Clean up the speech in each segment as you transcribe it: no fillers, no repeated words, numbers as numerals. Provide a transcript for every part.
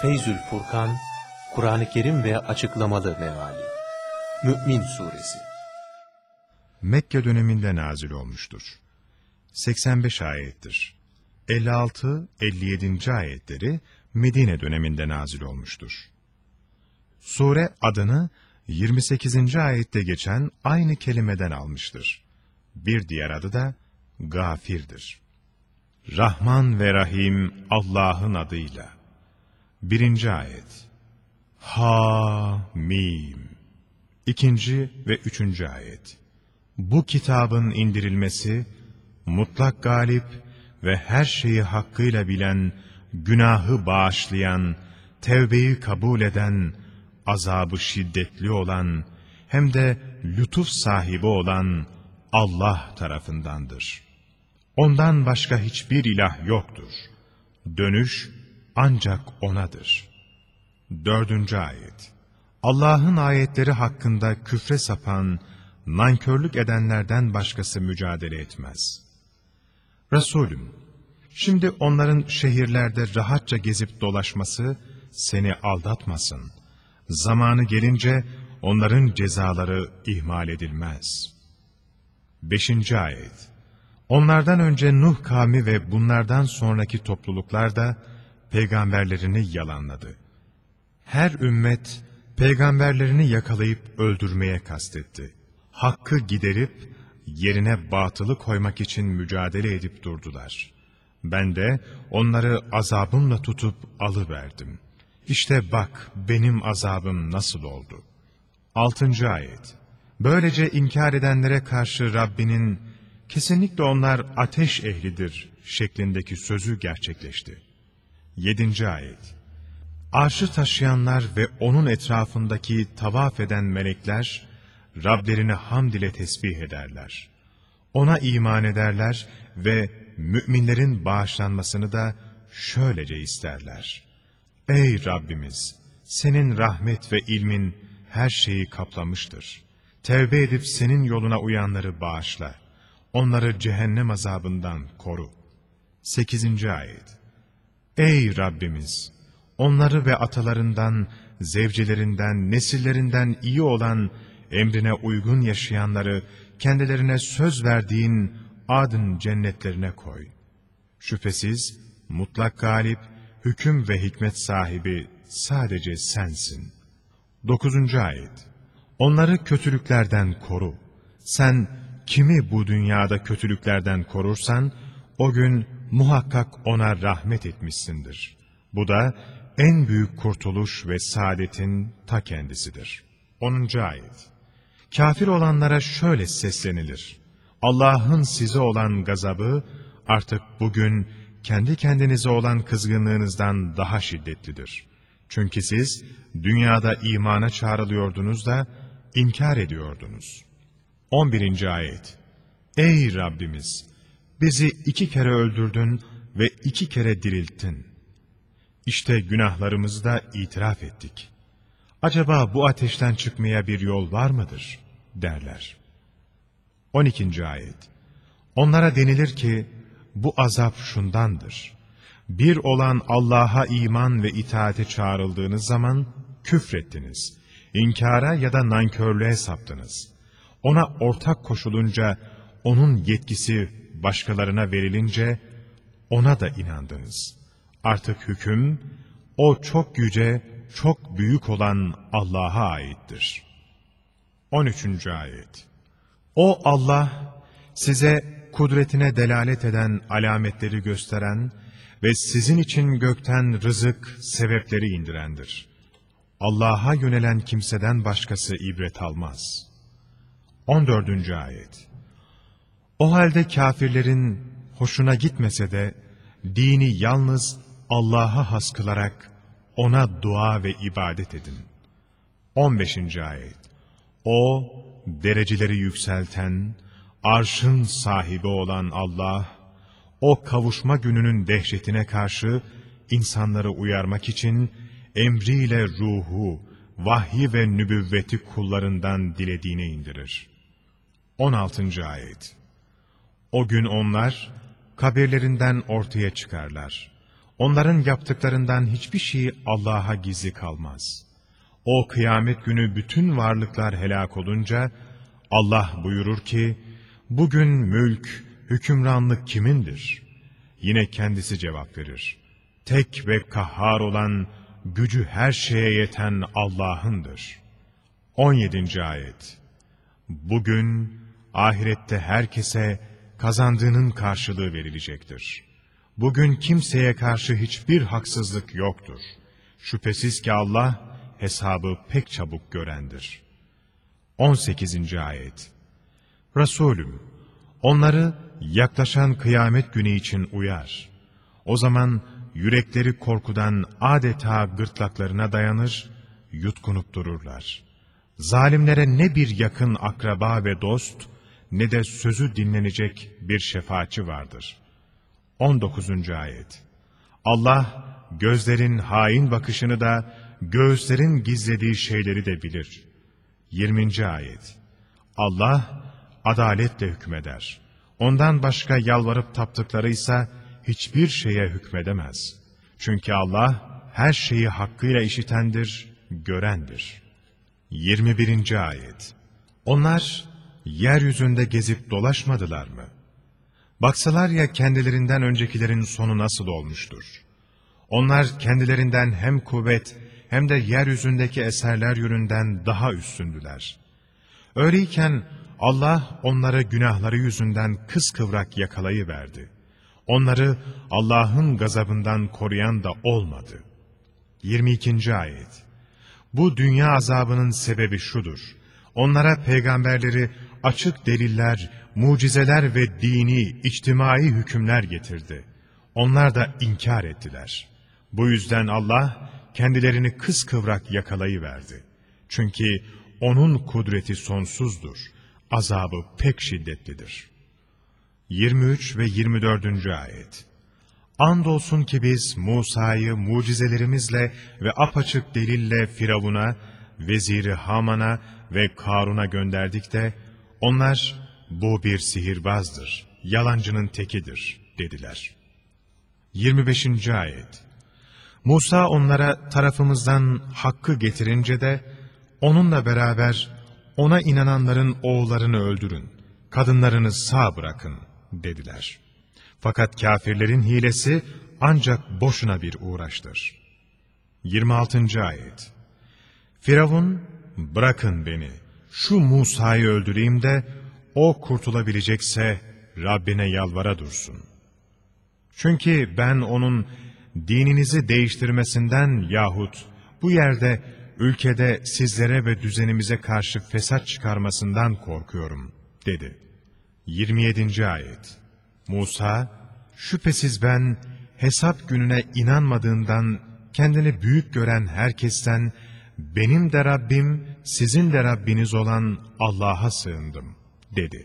Feyzül Furkan, Kur'an-ı Kerim ve açıklamalı meali. Mü'min Suresi. Mekke döneminde nazil olmuştur. 85 ayettir. 56-57. ayetleri Medine döneminde nazil olmuştur. Sure adını 28. ayette geçen aynı kelimeden almıştır. Bir diğer adı da Gafir'dir. Rahman ve Rahim Allah'ın adıyla. 1. ayet. Ha-mim. 2. ve 3. ayet. Bu kitabın indirilmesi, mutlak galip ve her şeyi hakkıyla bilen, günahı bağışlayan, tevbeyi kabul eden, azabı şiddetli olan, hem de lütuf sahibi olan Allah tarafındandır. Ondan başka hiçbir ilah yoktur. Dönüş ancak O'nadır. 4. ayet. Allah'ın ayetleri hakkında küfre sapan, nankörlük edenlerden başkası mücadele etmez. Resulüm, şimdi onların şehirlerde rahatça gezip dolaşması seni aldatmasın. Zamanı gelince onların cezaları ihmal edilmez. 5. ayet. Onlardan önce Nuh kavmi ve bunlardan sonraki topluluklar da peygamberlerini yalanladı. Her ümmet peygamberlerini yakalayıp öldürmeye kastetti. Hakkı giderip yerine batılı koymak için mücadele edip durdular. Ben de onları azabımla tutup alıverdim. İşte bak benim azabım nasıl oldu. 6. ayet. Böylece inkar edenlere karşı Rabbinin kesinlikle onlar ateş ehlidir şeklindeki sözü gerçekleşti. 7. ayet. Arşı taşıyanlar ve onun etrafındaki tavaf eden melekler, Rablerini hamd ile tesbih ederler. Ona iman ederler ve müminlerin bağışlanmasını da şöylece isterler. Ey Rabbimiz! Senin rahmet ve ilmin her şeyi kaplamıştır. Tevbe edip senin yoluna uyanları bağışla. Onları cehennem azabından koru. 8. ayet. Ey Rabbimiz! Onları ve atalarından, zevcelerinden, nesillerinden iyi olan, emrine uygun yaşayanları kendilerine söz verdiğin adın cennetlerine koy. Şüphesiz mutlak galip, hüküm ve hikmet sahibi sadece sensin. 9. ayet. Onları kötülüklerden koru. Sen kimi bu dünyada kötülüklerden korursan, o gün muhakkak ona rahmet etmişsindir. Bu da en büyük kurtuluş ve saadetin ta kendisidir. 10. ayet. Kafir olanlara şöyle seslenilir. Allah'ın size olan gazabı artık bugün kendi kendinize olan kızgınlığınızdan daha şiddetlidir. Çünkü siz dünyada imana çağrılıyordunuz da inkar ediyordunuz. 11. ayet. Ey Rabbimiz! Bizi 2 kere öldürdün ve 2 kere dirilttin. İşte günahlarımızı da itiraf ettik. Acaba bu ateşten çıkmaya bir yol var mıdır? derler. 12. ayet. Onlara denilir ki, bu azap şundandır. Bir olan Allah'a iman ve itaate çağrıldığınız zaman küfrettiniz. İnkara ya da nankörlüğe saptınız. Ona ortak koşulunca, onun yetkisi başkalarına verilince, ona da inandınız. Artık hüküm, o çok yüce, çok büyük olan Allah'a aittir. 13. ayet. O Allah, size kudretine delalet eden alametleri gösteren ve sizin için gökten rızık, sebepleri indirendir. Allah'a yönelen kimseden başkası ibret almaz. 14. ayet. O halde kafirlerin hoşuna gitmese de, dini yalnız Allah'a has kılarak ona dua ve ibadet edin. 15. ayet. O, dereceleri yükselten, arşın sahibi olan Allah, o kavuşma gününün dehşetine karşı insanları uyarmak için emriyle ruhu, vahyi ve nübüvveti kullarından dilediğine indirir. 16. ayet. O gün onlar kabirlerinden ortaya çıkarlar. Onların yaptıklarından hiçbir şey Allah'a gizli kalmaz. O kıyamet günü bütün varlıklar helak olunca, Allah buyurur ki, bugün mülk, hükümranlık kimindir? Yine kendisi cevap verir. Tek ve kahhar olan, gücü her şeye yeten Allah'ındır. 17. Ayet. Bugün, ahirette herkese kazandığının karşılığı verilecektir. Bugün kimseye karşı hiçbir haksızlık yoktur. Şüphesiz ki Allah, hesabı pek çabuk görendir. 18. Ayet. Resulüm, onları yaklaşan kıyamet günü için uyar. O zaman yürekleri korkudan adeta gırtlaklarına dayanır, yutkunup dururlar. Zalimlere ne bir yakın akraba ve dost, ne de sözü dinlenecek bir şefaatçi vardır. 19. Ayet. Allah, gözlerin hain bakışını da, göğüslerin gizlediği şeyleri de bilir. 20. Ayet. Allah, adaletle hükmeder. Ondan başka yalvarıp taptıklarıysa, hiçbir şeye hükmedemez. Çünkü Allah, her şeyi hakkıyla işitendir, görendir. 21. Ayet. Onlar, yeryüzünde gezip dolaşmadılar mı? Baksalar ya kendilerinden öncekilerin sonu nasıl olmuştur? Onlar kendilerinden hem kuvvet hem de yeryüzündeki eserler yönünden daha üstündüler. Öyleyken Allah onları günahları yüzünden kıskıvrak yakalayıverdi. Onları Allah'ın gazabından koruyan da olmadı. 22. Ayet. Bu dünya azabının sebebi şudur. Onlara peygamberleri açık deliller, mucizeler ve dini, içtimai hükümler getirdi. Onlar da inkar ettiler. Bu yüzden Allah kendilerini kıskıvrak yakalayıverdi. Çünkü O'nun kudreti sonsuzdur. Azabı pek şiddetlidir. 23 ve 24. Ayet. Andolsun ki biz Musa'yı mucizelerimizle ve apaçık delille Firavun'a, veziri Haman'a ve Karun'a gönderdik de, onlar bu bir sihirbazdır, yalancının tekidir dediler. 25. Ayet. Musa onlara tarafımızdan hakkı getirince de, onunla beraber ona inananların oğullarını öldürün, kadınlarını sağ bırakın dediler. Fakat kâfirlerin hilesi ancak boşuna bir uğraştır. 26. Ayet. Firavun, bırakın beni, şu Musa'yı öldüreyim de, o kurtulabilecekse Rabbine yalvara dursun. Çünkü ben onun dininizi değiştirmesinden yahut bu yerde, ülkede sizlere ve düzenimize karşı fesat çıkarmasından korkuyorum, dedi. 27. Ayet. Musa, şüphesiz ben hesap gününe inanmadığından kendini büyük gören herkesten, benim de Rabbim, sizin de Rabbiniz olan Allah'a sığındım, dedi.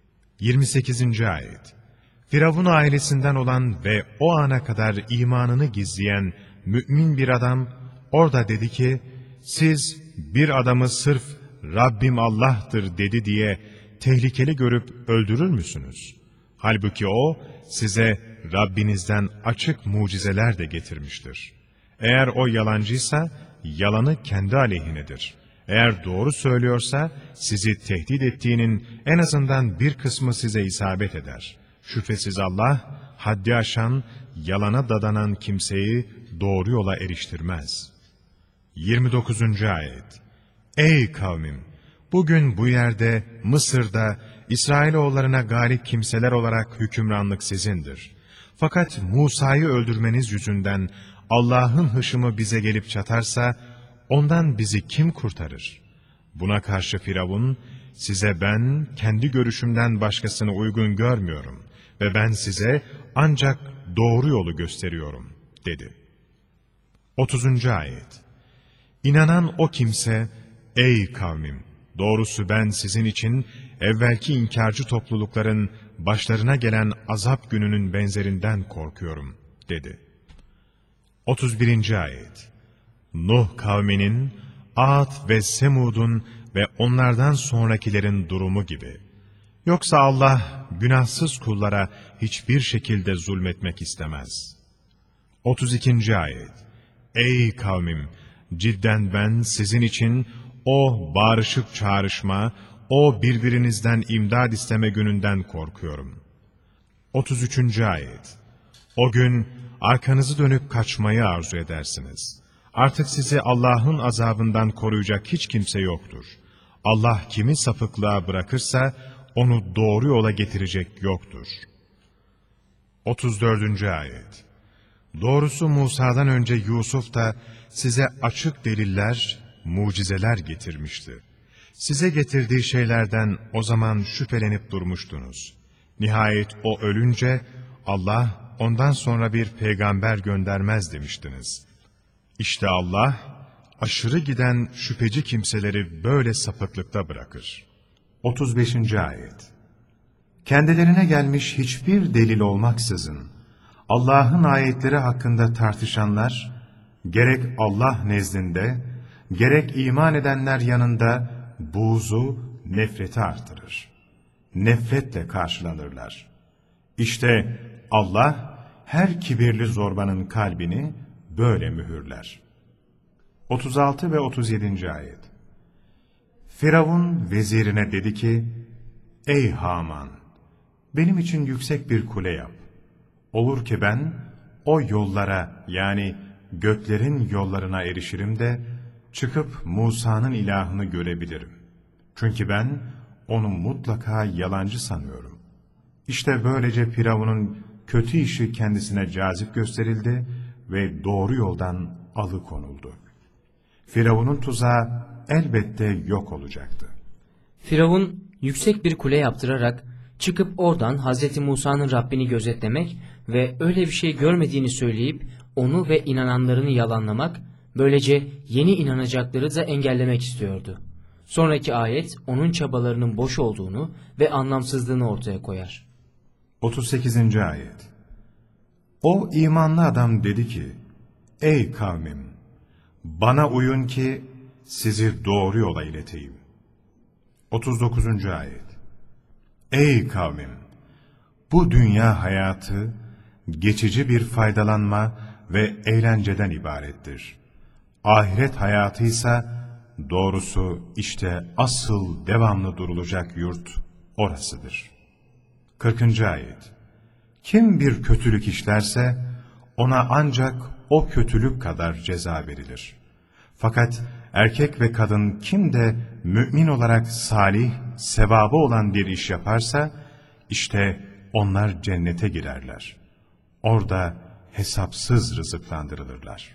28. Ayet. Firavun ailesinden olan ve o ana kadar imanını gizleyen mümin bir adam, orada dedi ki, siz bir adamı sırf Rabbim Allah'tır dedi diye tehlikeli görüp öldürür müsünüz? Halbuki o size Rabbinizden açık mucizeler de getirmiştir. Eğer o yalancıysa yalanı kendi aleyhinedir. Eğer doğru söylüyorsa sizi tehdit ettiğinin en azından bir kısmı size isabet eder. Şüphesiz Allah haddi aşan, yalana dadanan kimseyi doğru yola eriştirmez. 29. Ayet. Ey kavmim! Bugün bu yerde, Mısır'da, İsrailoğullarına galip kimseler olarak hükümranlık sizindir. Fakat Musa'yı öldürmeniz yüzünden Allah'ın hışmı bize gelip çatarsa, ondan bizi kim kurtarır? Buna karşı Firavun, size ben kendi görüşümden başkasını uygun görmüyorum ve ben size ancak doğru yolu gösteriyorum, dedi. 30. Ayet. İnanan o kimse, ey kavmim! Doğrusu ben sizin için evvelki inkarcı toplulukların başlarına gelen azap gününün benzerinden korkuyorum, dedi. 31. Ayet. Nuh kavminin, Ad ve Semud'un ve onlardan sonrakilerin durumu gibi. Yoksa Allah günahsız kullara hiçbir şekilde zulmetmek istemez. 32. Ayet. Ey kavmim! Cidden ben sizin için o bağırışıp çağrışma, o birbirinizden imdad isteme gününden korkuyorum. 33. Ayet. O gün arkanızı dönüp kaçmayı arzu edersiniz. Artık sizi Allah'ın azabından koruyacak hiç kimse yoktur. Allah kimi sapıklığa bırakırsa onu doğru yola getirecek yoktur. 34. Ayet. Doğrusu Musa'dan önce Yusuf da size açık deliller, mucizeler getirmişti. Size getirdiği şeylerden o zaman şüphelenip durmuştunuz. Nihayet o ölünce Allah ondan sonra bir peygamber göndermez demiştiniz. İşte Allah aşırı giden şüpheci kimseleri böyle sapıklıkta bırakır. 35. Ayet. Kendilerine gelmiş hiçbir delil olmaksızın Allah'ın ayetleri hakkında tartışanlar, gerek Allah nezdinde, gerek iman edenler yanında buğzu, nefreti artırır. Nefretle karşılanırlar. İşte Allah her kibirli zorbanın kalbini böyle mühürler. 36 ve 37. Ayet. Firavun vezirine dedi ki, Ey Haman! Benim için yüksek bir kule yap. Olur ki ben o yollara, yani göklerin yollarına erişirim de çıkıp Musa'nın ilahını görebilirim. Çünkü ben onu mutlaka yalancı sanıyorum. İşte böylece Firavun'un kötü işi kendisine cazip gösterildi ve doğru yoldan alıkonuldu. Firavun'un tuzağı elbette yok olacaktı. Firavun yüksek bir kule yaptırarak çıkıp oradan Hz. Musa'nın Rabbini gözetlemek ve öyle bir şey görmediğini söyleyip onu ve inananlarını yalanlamak, böylece yeni inanacakları da engellemek istiyordu. Sonraki ayet onun çabalarının boş olduğunu ve anlamsızlığını ortaya koyar. 38. Ayet. O imanlı adam dedi ki, Ey kavmim! Bana uyun ki sizi doğru yola ileteyim. 39. Ayet. Ey kavmim! Bu dünya hayatı geçici bir faydalanma ve eğlenceden ibarettir. Ahiret hayatı ise doğrusu işte asıl devamlı durulacak yurt orasıdır. 40. Ayet. Kim bir kötülük işlerse ona ancak o kötülük kadar ceza verilir. Fakat erkek ve kadın kim de mümin olarak salih, sevabı olan bir iş yaparsa, işte onlar cennete girerler. Orada hesapsız rızıklandırılırlar.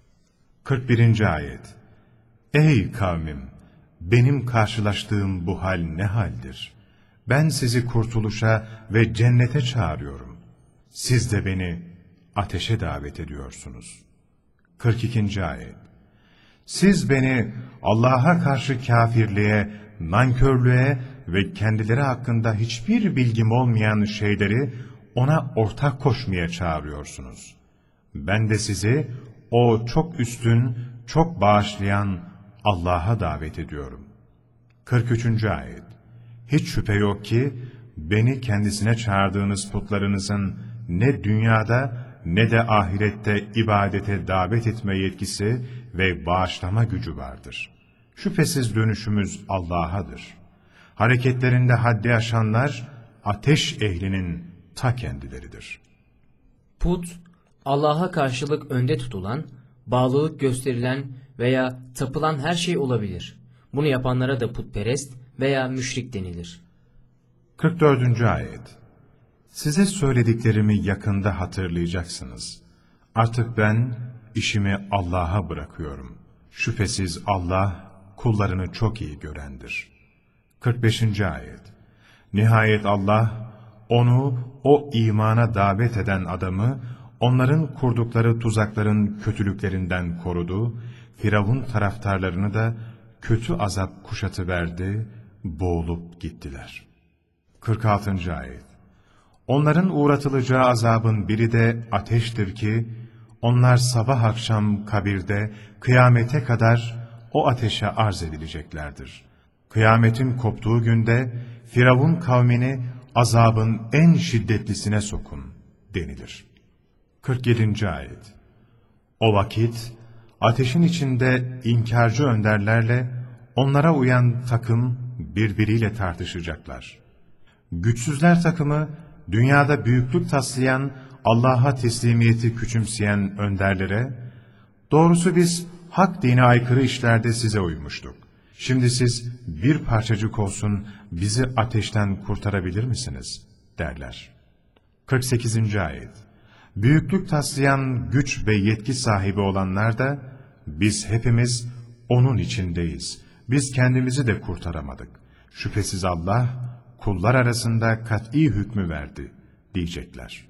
41. Ayet. Ey kavmim! Benim karşılaştığım bu hal ne haldir? Ben sizi kurtuluşa ve cennete çağırıyorum. Siz de beni ateşe davet ediyorsunuz. 42. Ayet. Siz beni Allah'a karşı kâfirliğe, nankörlüğe ve kendileri hakkında hiçbir bilgim olmayan şeyleri ona ortak koşmaya çağırıyorsunuz. Ben de sizi o çok üstün, çok bağışlayan Allah'a davet ediyorum. 43. Ayet. Hiç şüphe yok ki beni kendisine çağırdığınız putlarınızın ne dünyada ne de ahirette ibadete davet etme yetkisi ve bağışlama gücü vardır. Şüphesiz dönüşümüz Allah'adır. Hareketlerinde haddi aşanlar ateş ehlinin ta kendileridir. Put, Allah'a karşılık önde tutulan, bağlılık gösterilen veya tapılan her şey olabilir. Bunu yapanlara da putperest veya müşrik denilir. 44. Ayet. Size söylediklerimi yakında hatırlayacaksınız. Artık ben işimi Allah'a bırakıyorum. Şüphesiz Allah kullarını çok iyi görendir. 45. Ayet. Nihayet Allah onu, o imana davet eden adamı, onların kurdukları tuzakların kötülüklerinden korudu, Firavun taraftarlarını da kötü azap kuşatıverdi, boğulup gittiler. 46. Ayet. Onların uğratılacağı azabın biri de ateştir ki, onlar sabah akşam kabirde kıyamete kadar o ateşe arz edileceklerdir. Kıyametin koptuğu günde Firavun kavmini azabın en şiddetlisine sokun denilir. 47. Ayet. O vakit ateşin içinde inkarcı önderlerle onlara uyan takım birbiriyle tartışacaklar. Güçsüzler takımı dünyada büyüklük taslayan, Allah'a teslimiyeti küçümseyen önderlere, doğrusu biz hak dine aykırı işlerde size uymuştuk. Şimdi siz bir parçacık olsun bizi ateşten kurtarabilir misiniz? derler. 48. Ayet. Büyüklük taslayan güç ve yetki sahibi olanlar da, biz hepimiz onun içindeyiz. Biz kendimizi de kurtaramadık. Şüphesiz Allah, kullar arasında kat'i hükmü verdi, diyecekler.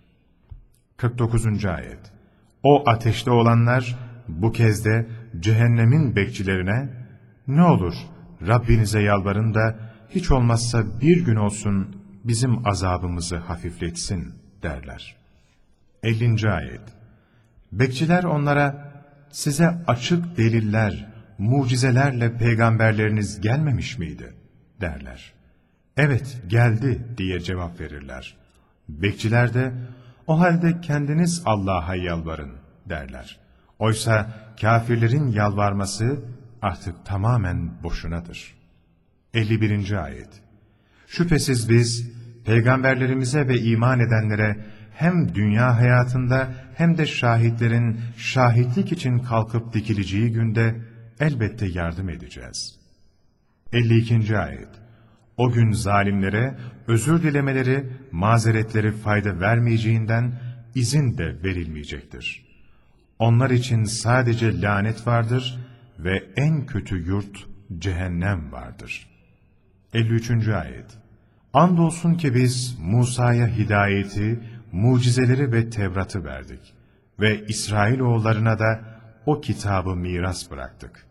49. Ayet. O ateşte olanlar, bu kez de cehennemin bekçilerine, ne olur Rabbinize yalvarın da, hiç olmazsa bir gün olsun bizim azabımızı hafifletsin, derler. 50. Ayet. Bekçiler onlara, size açık deliller, mucizelerle peygamberleriniz gelmemiş miydi? derler. Evet, geldi diye cevap verirler. Bekçiler de, o halde kendiniz Allah'a yalvarın, derler. Oysa kafirlerin yalvarması artık tamamen boşunadır. 51. Ayet. Şüphesiz biz, peygamberlerimize ve iman edenlere hem dünya hayatında hem de şahitlerin şahitlik için kalkıp dikileceği günde elbette yardım edeceğiz. 52. Ayet. O gün zalimlere özür dilemeleri, mazeretleri fayda vermeyeceğinden izin de verilmeyecektir. Onlar için sadece lanet vardır ve en kötü yurt cehennem vardır. 53. Ayet. Andolsun ki biz Musa'ya hidayeti, mucizeleri ve Tevrat'ı verdik ve İsrailoğullarına da o kitabı miras bıraktık.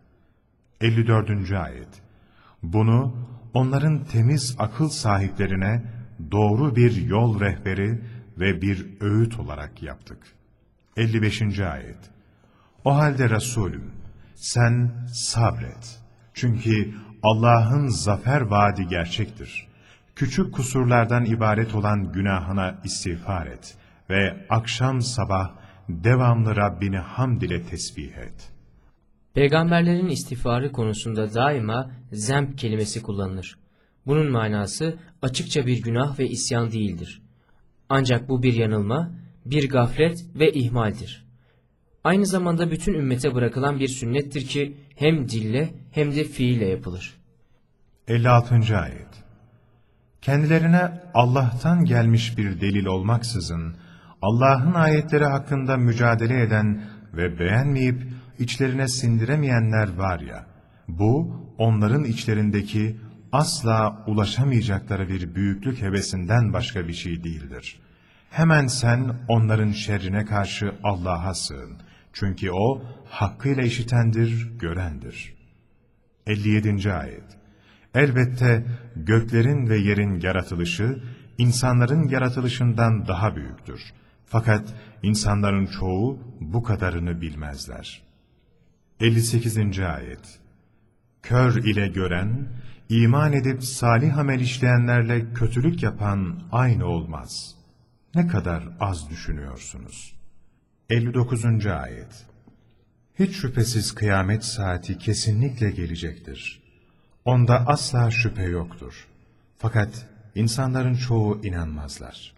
54. Ayet. Bunu onların temiz akıl sahiplerine doğru bir yol rehberi ve bir öğüt olarak yaptık. 55. Ayet. O halde Resulüm, sen sabret. Çünkü Allah'ın zafer vaadi gerçektir. Küçük kusurlardan ibaret olan günahına istiğfar et ve akşam sabah devamlı Rabbini hamd ile tesbih et. Peygamberlerin istiğfarı konusunda daima zemp kelimesi kullanılır. Bunun manası açıkça bir günah ve isyan değildir. Ancak bu bir yanılma, bir gaflet ve ihmaldir. Aynı zamanda bütün ümmete bırakılan bir sünnettir ki hem dille hem de fiille yapılır. 56. Ayet. Kendilerine Allah'tan gelmiş bir delil olmaksızın, Allah'ın ayetleri hakkında mücadele eden ve beğenmeyip içlerine sindiremeyenler var ya, bu onların içlerindeki asla ulaşamayacakları bir büyüklük hevesinden başka bir şey değildir. Hemen sen onların şerrine karşı Allah'a sığın. Çünkü O hakkıyla işitendir, görendir. 57. Ayet. Elbette göklerin ve yerin yaratılışı, insanların yaratılışından daha büyüktür. Fakat insanların çoğu bu kadarını bilmezler. 58. Ayet. Kör ile gören, iman edip salih amel işleyenlerle kötülük yapan aynı olmaz. Ne kadar az düşünüyorsunuz. 59. Ayet. Hiç şüphesiz kıyamet saati kesinlikle gelecektir. Onda asla şüphe yoktur. Fakat insanların çoğu inanmazlar.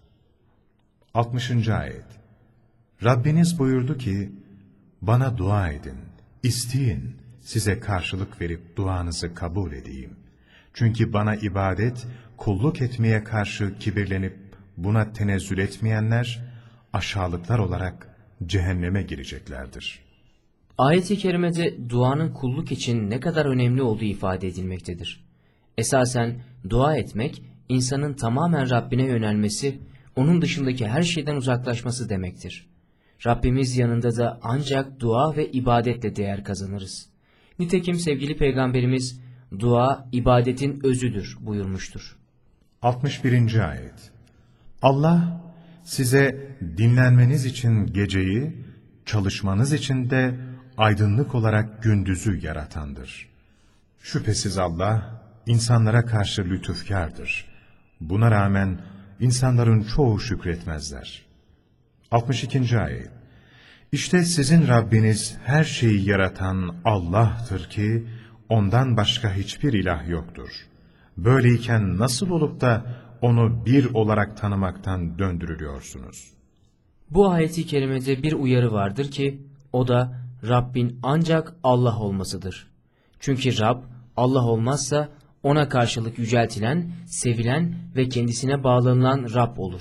60. Ayet. Rabbiniz buyurdu ki, bana dua edin, isteyin, size karşılık verip duanızı kabul edeyim. Çünkü bana ibadet, kulluk etmeye karşı kibirlenip buna tenezzül etmeyenler, aşağılıklar olarak cehenneme gireceklerdir. Ayet-i kerimede duanın kulluk için ne kadar önemli olduğu ifade edilmektedir. Esasen dua etmek, insanın tamamen Rabbine yönelmesi, onun dışındaki her şeyden uzaklaşması demektir. Rabbimiz yanında da ancak dua ve ibadetle değer kazanırız. Nitekim sevgili Peygamberimiz, dua ibadetin özüdür buyurmuştur. 61. Ayet. Allah size dinlenmeniz için geceyi, çalışmanız için de aydınlık olarak gündüzü yaratandır. Şüphesiz Allah insanlara karşı lütufkârdır. Buna rağmen insanların çoğu şükretmezler. 62. Ayet. İşte sizin Rabbiniz her şeyi yaratan Allah'tır ki, ondan başka hiçbir ilah yoktur. Böyleyken nasıl olup da onu bir olarak tanımaktan döndürülüyorsunuz? Bu ayeti kerimede bir uyarı vardır ki, o da Rabbin ancak Allah olmasıdır. Çünkü Rab, Allah olmazsa ona karşılık yüceltilen, sevilen ve kendisine bağlanılan Rab olur.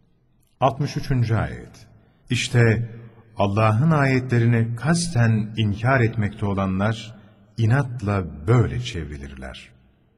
63. Ayet. İşte Allah'ın ayetlerini kasten inkar etmekte olanlar, inatla böyle çevrilirler.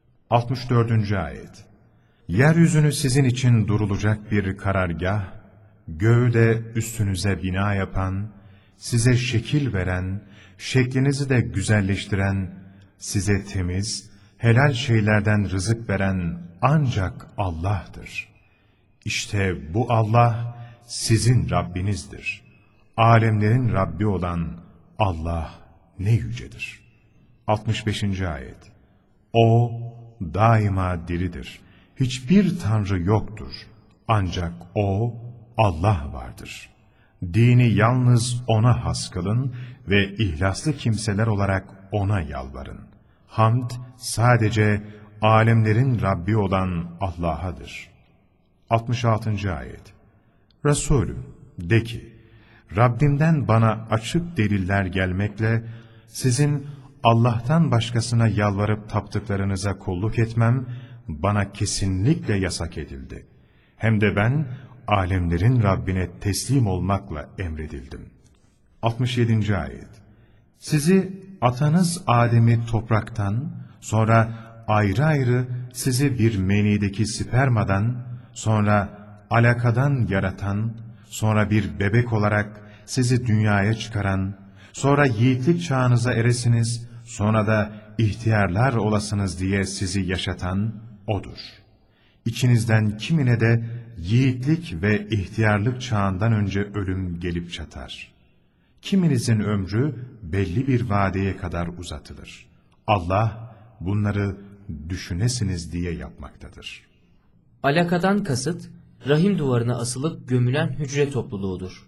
64. Ayet. Yeryüzünü sizin için durulacak bir karargah, göğü de üstünüze bina yapan, size şekil veren, şeklinizi de güzelleştiren, size temiz, helal şeylerden rızık veren ancak Allah'tır. İşte bu Allah sizin Rabbinizdir. Alemlerin Rabbi olan Allah ne yücedir. 65. Ayet. O daima diridir. Hiçbir tanrı yoktur. Ancak O, Allah vardır. Dini yalnız O'na has kılın ve ihlaslı kimseler olarak O'na yalvarın. Hamd sadece alemlerin Rabbi olan Allah'adır. 66. Ayet. Resulüm, de ki, Rabbimden bana açık deliller gelmekle, sizin Allah'tan başkasına yalvarıp taptıklarınıza kulluk etmem, bana kesinlikle yasak edildi. Hem de ben, alemlerin Rabbine teslim olmakla emredildim. 67. Ayet. Sizi atanız Adem'i topraktan, sonra ayrı ayrı sizi bir menideki spermadan, sonra alakadan yaratan, sonra bir bebek olarak sizi dünyaya çıkaran, sonra yiğitlik çağınıza eresiniz, sonra da ihtiyarlar olasınız diye sizi yaşatan O'dur. İçinizden kimine de yiğitlik ve ihtiyarlık çağından önce ölüm gelip çatar. Kiminizin ömrü belli bir vadeye kadar uzatılır. Allah bunları düşünesiniz diye yapmaktadır. Alakadan kasıt, rahim duvarına asılıp gömülen hücre topluluğudur.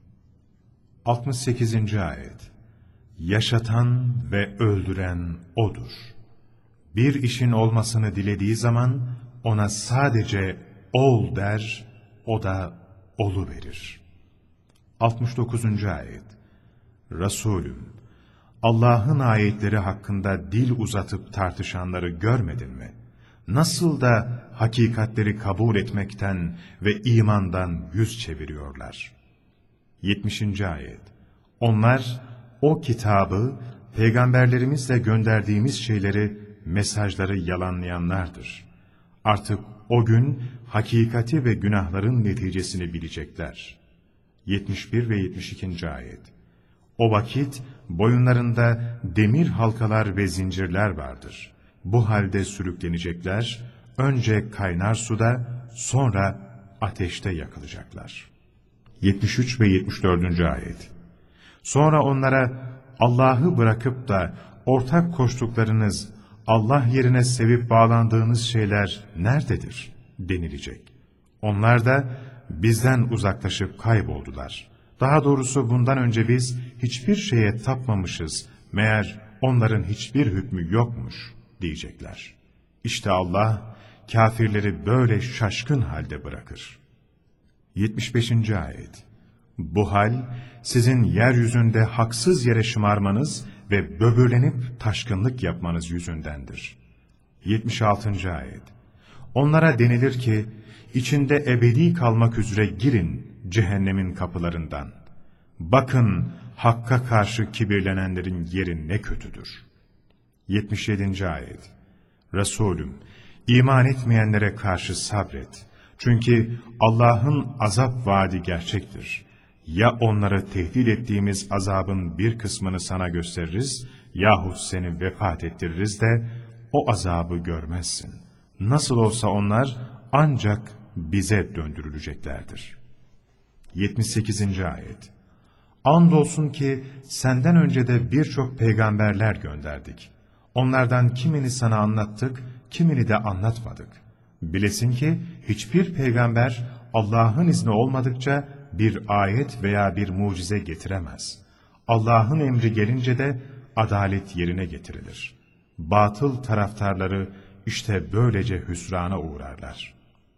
68. Ayet. Yaşatan ve öldüren O'dur. Bir işin olmasını dilediği zaman ona sadece ol der, o da oluverir. 69. Ayet. Resulüm, Allah'ın ayetleri hakkında dil uzatıp tartışanları görmedin mi? Nasıl da hakikatleri kabul etmekten ve imandan yüz çeviriyorlar. 70. Ayet. Onlar o kitabı, peygamberlerimizle gönderdiğimiz şeyleri, mesajları yalanlayanlardır. Artık o gün hakikati ve günahların neticesini bilecekler. 71 ve 72. Ayet. O vakit boyunlarında demir halkalar ve zincirler vardır. Bu halde sürüklenecekler, önce kaynar suda, sonra ateşte yakılacaklar. 73 ve 74. Ayet. Sonra onlara Allah'ı bırakıp da ortak koştuklarınız, Allah yerine sevip bağlandığınız şeyler nerededir denilecek. Onlar da bizden uzaklaşıp kayboldular. Daha doğrusu bundan önce biz hiçbir şeye tapmamışız, meğer onların hiçbir hükmü yokmuş diyecekler. İşte Allah kafirleri böyle şaşkın halde bırakır. 75. Ayet. Bu hal sizin yeryüzünde haksız yere şımarmanız ve böbürlenip taşkınlık yapmanız yüzündendir. 76. Ayet. Onlara denilir ki, içinde ebedi kalmak üzere girin cehennemin kapılarından. Bakın Hakk'a karşı kibirlenenlerin yeri ne kötüdür. 77. Ayet. Resulüm, iman etmeyenlere karşı sabret. Çünkü Allah'ın azap vaadi gerçektir. Ya onları tehdit ettiğimiz azabın bir kısmını sana gösteririz, yahut seni vefat ettiririz de o azabı görmezsin. Nasıl olsa onlar ancak bize döndürüleceklerdir. 78. Ayet. Andolsun ki senden önce de birçok peygamberler gönderdik. Onlardan kimini sana anlattık, kimini de anlatmadık. Bilesin ki hiçbir peygamber Allah'ın izni olmadıkça bir ayet veya bir mucize getiremez. Allah'ın emri gelince de adalet yerine getirilir. Batıl taraftarları işte böylece hüsrana uğrarlar.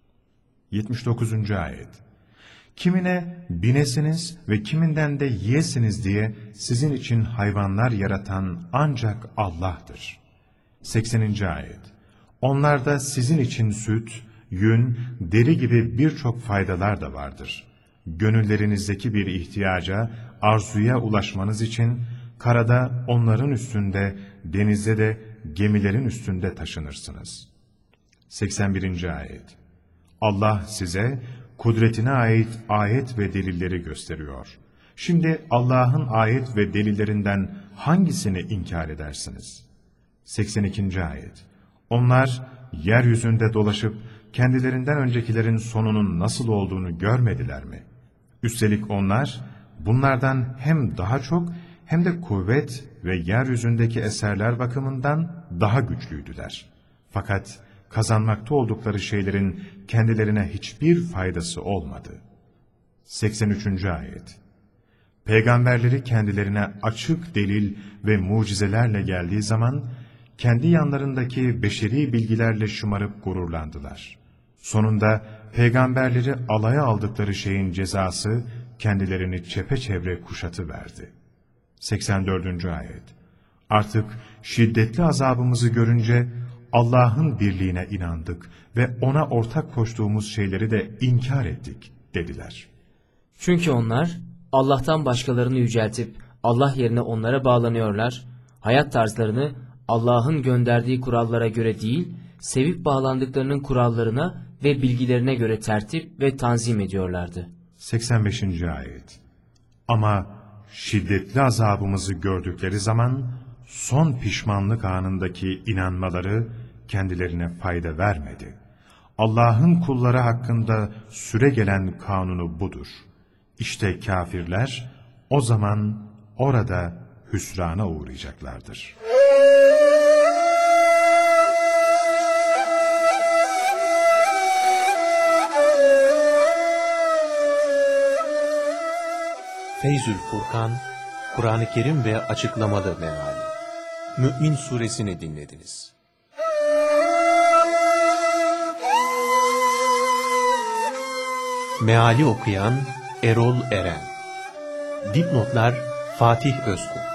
79. Ayet. Kimine binesiniz ve kiminden de yiyesiniz diye sizin için hayvanlar yaratan ancak Allah'tır. 80. Ayet. Onlarda sizin için süt, yün, deri gibi birçok faydalar da vardır. Gönüllerinizdeki bir ihtiyaca, arzuya ulaşmanız için karada onların üstünde, denizde de gemilerin üstünde taşınırsınız. 81. Ayet. Allah size kudretine ait ayet ve delilleri gösteriyor. Şimdi Allah'ın ayet ve delillerinden hangisini inkar edersiniz? 82. Ayet. Onlar yeryüzünde dolaşıp kendilerinden öncekilerin sonunun nasıl olduğunu görmediler mi? Üstelik onlar bunlardan hem daha çok hem de kuvvet ve yeryüzündeki eserler bakımından daha güçlüydüler. Fakat kazanmakta oldukları şeylerin kendilerine hiçbir faydası olmadı. 83. Ayet. Peygamberleri kendilerine açık delil ve mucizelerle geldiği zaman, kendi yanlarındaki beşeri bilgilerle şımarıp gururlandılar. Sonunda peygamberleri alaya aldıkları şeyin cezası kendilerini çepeçevre kuşatıverdi. 84. Ayet. Artık şiddetli azabımızı görünce Allah'ın birliğine inandık ve ona ortak koştuğumuz şeyleri de inkar ettik dediler. Çünkü onlar Allah'tan başkalarını yüceltip Allah yerine onlara bağlanıyorlar, hayat tarzlarını Allah'ın gönderdiği kurallara göre değil, sevip bağlandıklarının kurallarına ve bilgilerine göre tertip ve tanzim ediyorlardı. 85. Ayet. Ama şiddetli azabımızı gördükleri zaman son pişmanlık anındaki inanmaları kendilerine fayda vermedi. Allah'ın kulları hakkında süre gelen kanunu budur. İşte kafirler o zaman orada hüsrana uğrayacaklardır. Feyzül Furkan, Kur'an-ı Kerim ve açıklamalı meali. Mü'min suresini dinlediniz. Meali okuyan Erol Eren. Dipnotlar Fatih Özkul.